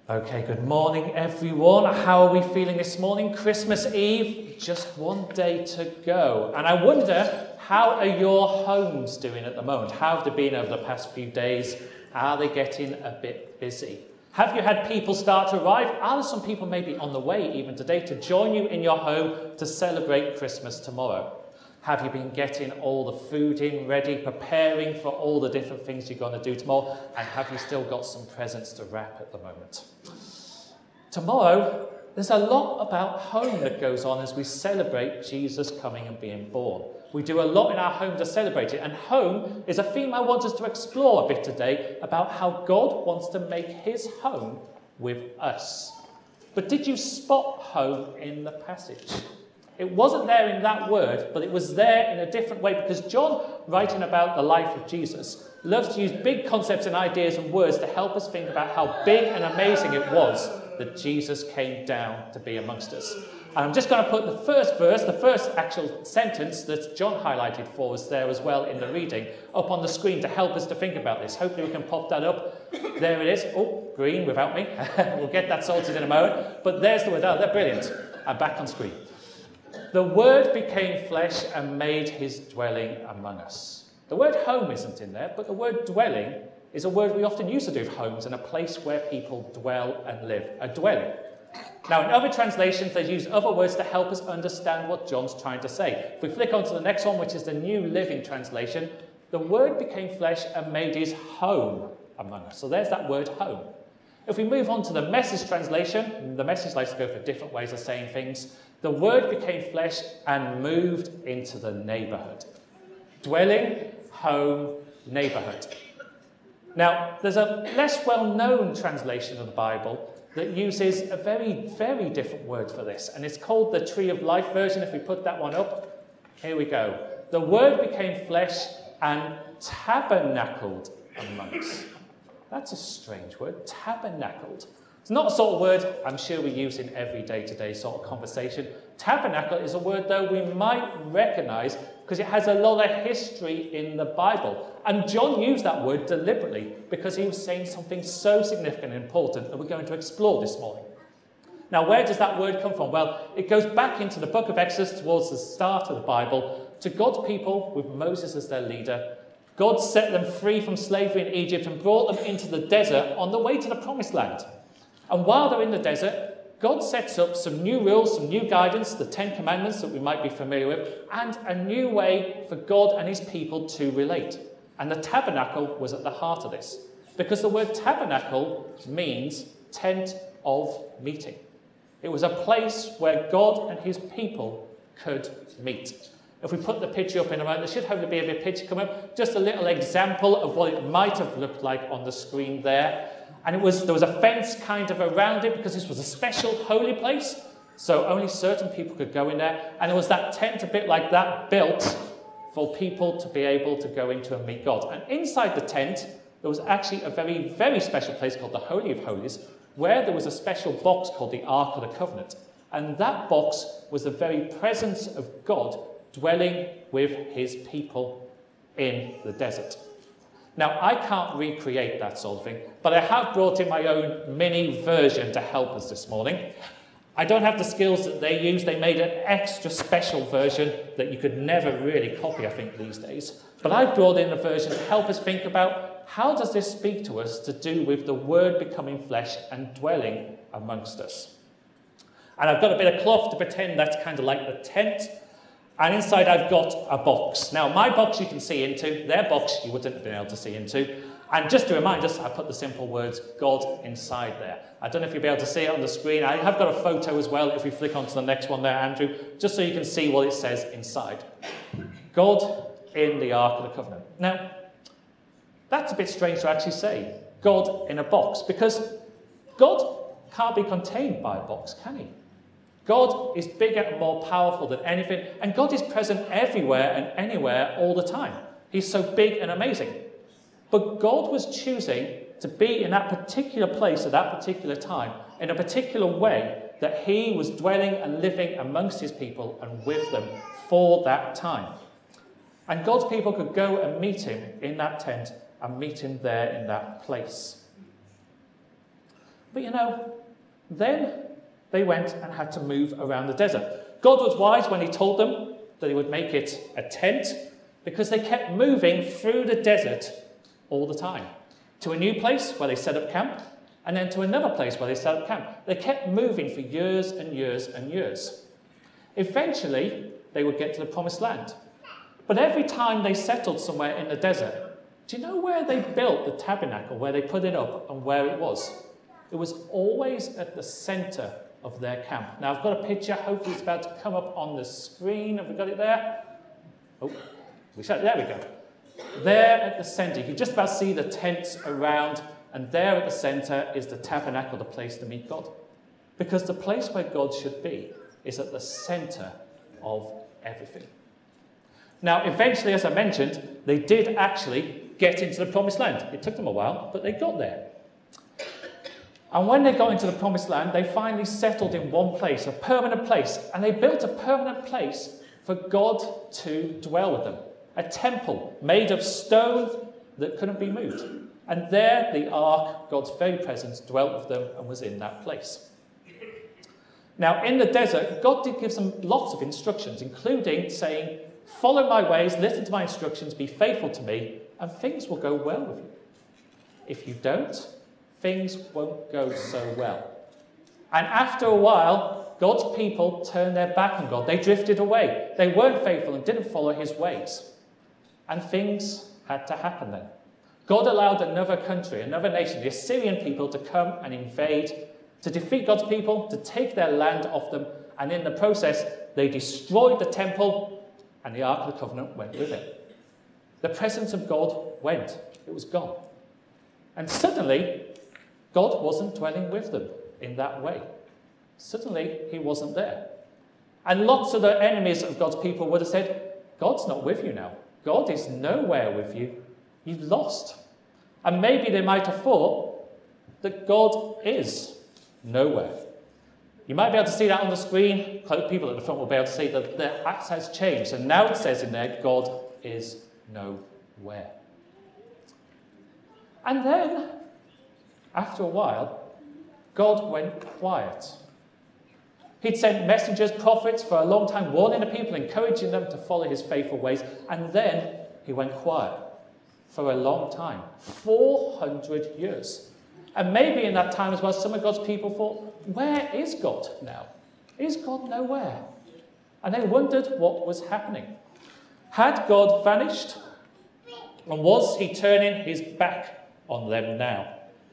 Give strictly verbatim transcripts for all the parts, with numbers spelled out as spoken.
Okay, good morning everyone. How are we feeling this morning? Christmas Eve, just one day to go. And I wonder, how are your homes doing at the moment? How have they been over the past few days? Are they getting a bit busy? Have you had people start to arrive? Are there some people maybe on the way even today to join you in your home to celebrate Christmas tomorrow? Have you been getting all the food in ready, preparing for all the different things you're going to do tomorrow? And have you still got some presents to wrap at the moment? Tomorrow, there's a lot about home that goes on as we celebrate Jesus coming and being born. We do a lot in our home to celebrate it, and home is a theme I want us to explore a bit today about how God wants to make his home with us. But did you spot home in the passage? It wasn't there in that word, but it was there in a different way, because John, writing about the life of Jesus, loves to use big concepts and ideas and words to help us think about how big and amazing it was that Jesus came down to be amongst us. And I'm just going to put the first verse, the first actual sentence that John highlighted for us there as well in the reading, up on the screen to help us to think about this. Hopefully we can pop that up. There it is. Oh, green without me. We'll get that sorted in a moment. But there's the word. Oh, they're brilliant. I'm back on screen. The Word became flesh and made his dwelling among us. The word home isn't in there, but the word dwelling is a word we often use to do with homes and a place where people dwell and live, a dwelling. Now, in other translations, they use other words to help us understand what John's trying to say. If we flick on to the next one, which is the New Living Translation, the Word became flesh and made his home among us. So there's that word home. If we move on to the Message translation, the Message likes to go for different ways of saying things. The Word became flesh and moved into the neighbourhood. Dwelling, home, neighbourhood. Now, there's a less well-known translation of the Bible that uses a very, very different word for this, and it's called the Tree of Life version. If we put that one up, here we go. The Word became flesh and tabernacled among us. That's a strange word, tabernacled. It's not a sort of word I'm sure we use in every day-to-day sort of conversation. Tabernacle is a word, though, we might recognise because it has a lot of history in the Bible. And John used that word deliberately because he was saying something so significant and important that we're going to explore this morning. Now, where does that word come from? Well, it goes back into the book of Exodus towards the start of the Bible to God's people with Moses as their leader. God set them free from slavery in Egypt and brought them into the desert on the way to the promised land. And while they're in the desert, God sets up some new rules, some new guidance, the Ten Commandments that we might be familiar with, and a new way for God and his people to relate. And the tabernacle was at the heart of this, because the word tabernacle means tent of meeting. It was a place where God and his people could meet. If we put the picture up in a moment, there should hopefully be a bit picture coming up, just a little example of what it might have looked like on the screen there. And it was there was a fence kind of around it because this was a special holy place, so only certain people could go in there. And there was that tent a bit like that built for people to be able to go into and meet God. And inside the tent, there was actually a very, very special place called the Holy of Holies, where there was a special box called the Ark of the Covenant. And that box was the very presence of God dwelling with his people in the desert. Now, I can't recreate that sort of thing, but I have brought in my own mini version to help us this morning. I don't have the skills that they use. They made an extra special version that you could never really copy, I think, these days. But I brought in a version to help us think about how does this speak to us to do with the Word becoming flesh and dwelling amongst us. And I've got a bit of cloth to pretend that's kind of like the tent. And inside I've got a box. Now, my box you can see into, their box you wouldn't have been able to see into. And just to remind us, I put the simple words, God inside there. I don't know if you'll be able to see it on the screen. I have got a photo as well, if we flick onto the next one there, Andrew, just so you can see what it says inside. God in the Ark of the Covenant. Now, that's a bit strange to actually say, God in a box, because God can't be contained by a box, can he? God is bigger and more powerful than anything, and God is present everywhere and anywhere all the time. He's so big and amazing. But God was choosing to be in that particular place at that particular time, in a particular way, that he was dwelling and living amongst his people and with them for that time. And God's people could go and meet him in that tent and meet him there in that place. But you know, then they went and had to move around the desert. God was wise when he told them that he would make it a tent, because they kept moving through the desert all the time. To a new place where they set up camp, and then to another place where they set up camp. They kept moving for years and years and years. Eventually, they would get to the promised land. But every time they settled somewhere in the desert, do you know where they built the tabernacle, where they put it up and where it was? It was always at the center of their camp. Now, I've got a picture. Hopefully it's about to come up on the screen. Have we got it there? Oh, we shall, there we go. There at the center, you can just about see the tents around, and there at the center is the tabernacle, the place to meet God. Because the place where God should be is at the center of everything. Now, eventually, as I mentioned, they did actually get into the promised land. It took them a while, but they got there. And when they got into the promised land, they finally settled in one place, a permanent place, and they built a permanent place for God to dwell with them. A temple made of stone that couldn't be moved. And there the ark, God's very presence, dwelt with them and was in that place. Now, in the desert, God did give them lots of instructions, including saying, follow my ways, listen to my instructions, be faithful to me, and things will go well with you. If you don't, things won't go so well. And after a while, God's people turned their back on God. They drifted away. They weren't faithful and didn't follow his ways. And things had to happen then. God allowed another country, another nation, the Assyrian people, to come and invade, to defeat God's people, to take their land off them, and in the process, they destroyed the temple, and the Ark of the Covenant went with it. The presence of God went. It was gone. And suddenly, God wasn't dwelling with them in that way. Suddenly, he wasn't there. And lots of the enemies of God's people would have said, God's not with you now. God is nowhere with you. You've lost. And maybe they might have thought that God is nowhere. You might be able to see that on the screen. People at the front will be able to see that the act has changed. And now it says in there, God is nowhere. And then, after a while, God went quiet. He'd sent messengers, prophets for a long time, warning the people, encouraging them to follow his faithful ways. And then he went quiet for a long time, four hundred years. And maybe in that time as well, some of God's people thought, where is God now? Is God nowhere? And they wondered what was happening. Had God vanished? And was he turning his back on them now?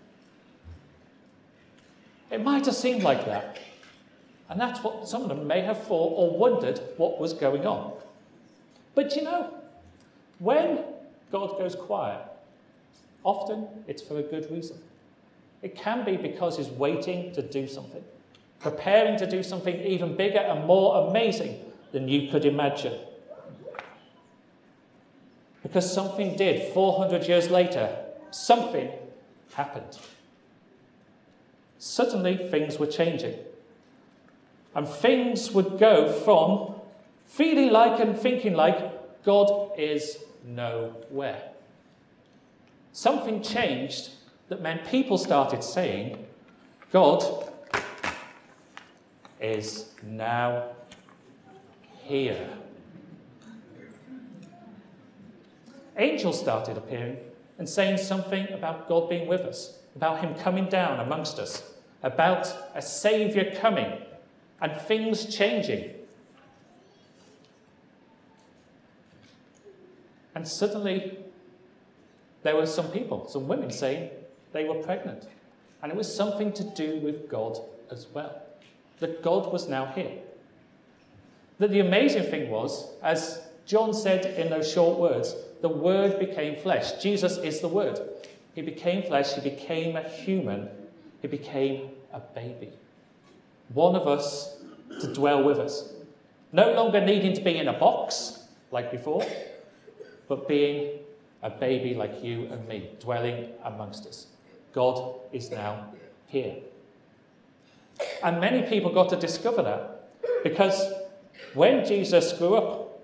It might have seemed like that. And that's what some of them may have thought or wondered what was going on. But you know, when God goes quiet, often it's for a good reason. It can be because he's waiting to do something, preparing to do something even bigger and more amazing than you could imagine. Because something did, four hundred years later, something happened. Suddenly, things were changing. And things would go from feeling like and thinking like God is nowhere. Something changed that meant people started saying, God is now here. Angels started appearing and saying something about God being with us, about him coming down amongst us, about a saviour coming, and things changing. And suddenly, there were some people, some women saying they were pregnant. And it was something to do with God as well. That God was now here. That the amazing thing was, as John said in those short words, the Word became flesh. Jesus is the Word. He became flesh, he became a human, he became a baby. One of us to dwell with us. No longer needing to be in a box like before, but being a baby like you and me, dwelling amongst us. God is now here. And many people got to discover that because when Jesus grew up,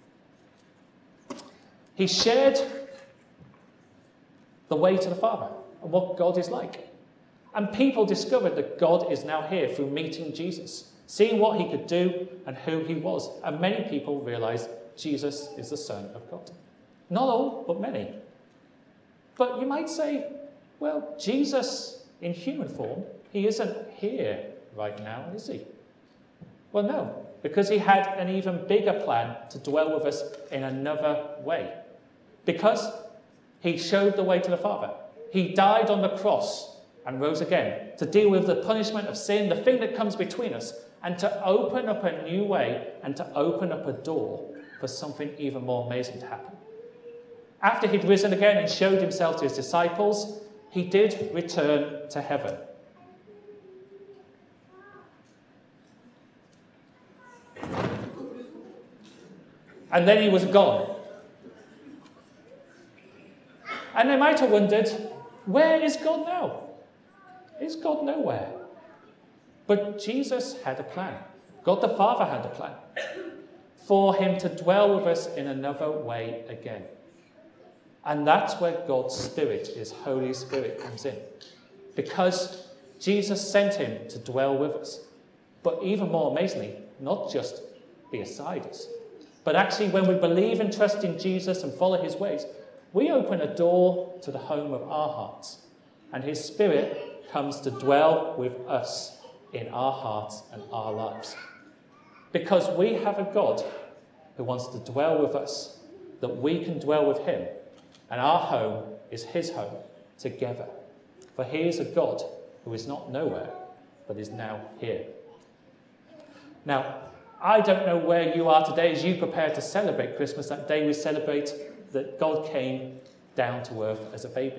he shared the way to the Father. and what God is like. And people discovered that God is now here through meeting Jesus, seeing what he could do and who he was. And many people realized Jesus is the Son of God. Not all, but many. But you might say, well, Jesus in human form, he isn't here right now, is he? Well, no, because he had an even bigger plan to dwell with us in another way. Because he showed the way to the Father. He died on the cross and rose again to deal with the punishment of sin, the thing that comes between us, and to open up a new way and to open up a door for something even more amazing to happen. After he'd risen again and showed himself to his disciples, he did return to heaven. And then he was gone. And they might have wondered, where is God now? Is God nowhere? But Jesus had a plan. God the Father had a plan for him to dwell with us in another way again. And that's where God's Spirit, his Holy Spirit, comes in. Because Jesus sent him to dwell with us. But even more amazingly, not just be beside us, but actually when we believe and trust in Jesus and follow his ways, we open a door to the home of our hearts. And his Spirit comes to dwell with us in our hearts and our lives. Because we have a God who wants to dwell with us, that we can dwell with him, and our home is his home together. For he is a God who is not nowhere, but is now here. Now, I don't know where you are today as you prepare to celebrate Christmas, that day we celebrate that God came down to earth as a baby.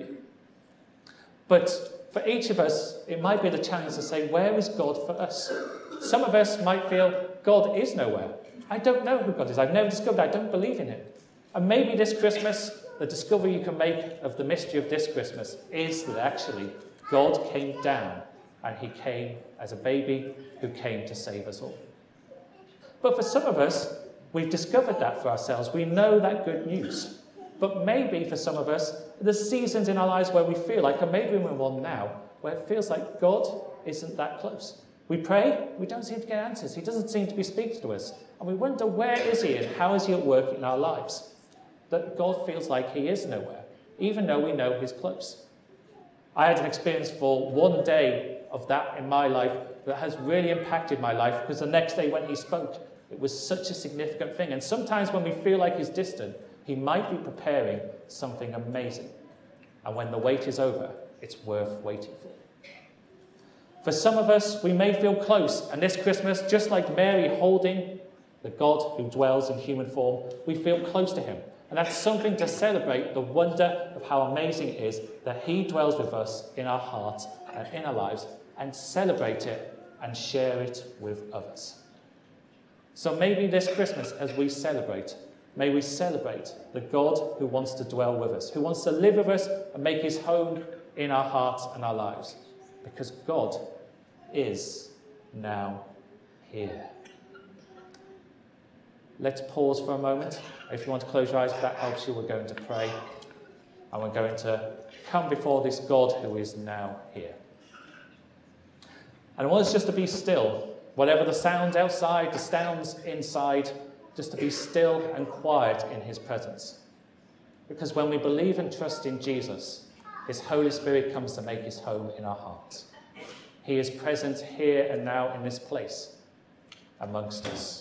But for each of us, it might be the challenge to say, where is God for us? Some of us might feel God is nowhere. I don't know who God is. I've never discovered. I don't believe in him. And maybe this Christmas, the discovery you can make of the mystery of this Christmas is that actually God came down and he came as a baby who came to save us all. But for some of us, we've discovered that for ourselves. We know that good news. But maybe for some of us, there's seasons in our lives where we feel like, and maybe we're in one now, where it feels like God isn't that close. We pray, we don't seem to get answers. He doesn't seem to be speaking to us. And we wonder, where is he and how is he at work in our lives? That God feels like he is nowhere, even though we know he's close. I had an experience for one day of that in my life that has really impacted my life, because the next day when he spoke, it was such a significant thing. And sometimes when we feel like he's distant, he might be preparing something amazing. And when the wait is over, it's worth waiting for. For some of us, we may feel close. And this Christmas, just like Mary holding the God who dwells in human form, we feel close to him. And that's something to celebrate the wonder of how amazing it is that he dwells with us in our hearts and in our lives, and celebrate it and share it with others. So maybe this Christmas, as we celebrate, may we celebrate the God who wants to dwell with us, who wants to live with us and make his home in our hearts and our lives. Because God is now here. Let's pause for a moment. If you want to close your eyes, if that helps you, we're going to pray. And we're going to come before this God who is now here. And I want us just to be still. Whatever the sounds outside, the sounds inside, just to be still and quiet in his presence. Because when we believe and trust in Jesus, his Holy Spirit comes to make his home in our hearts. He is present here and now in this place amongst us.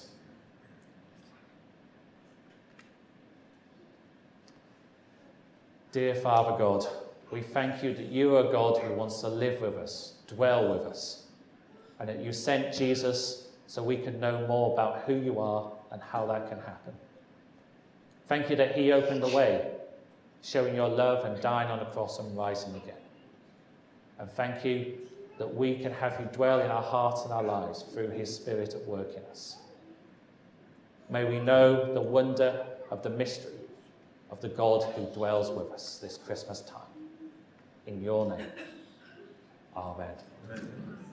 Dear Father God, we thank you that you are a God who wants to live with us, dwell with us, and that you sent Jesus so we can know more about who you are and how that can happen. Thank you that he opened the way, showing your love and dying on the cross and rising again. And thank you that we can have you dwell in our hearts and our lives through his Spirit at work in us. May we know the wonder of the mystery of the God who dwells with us this Christmas time. In your name, amen. Amen.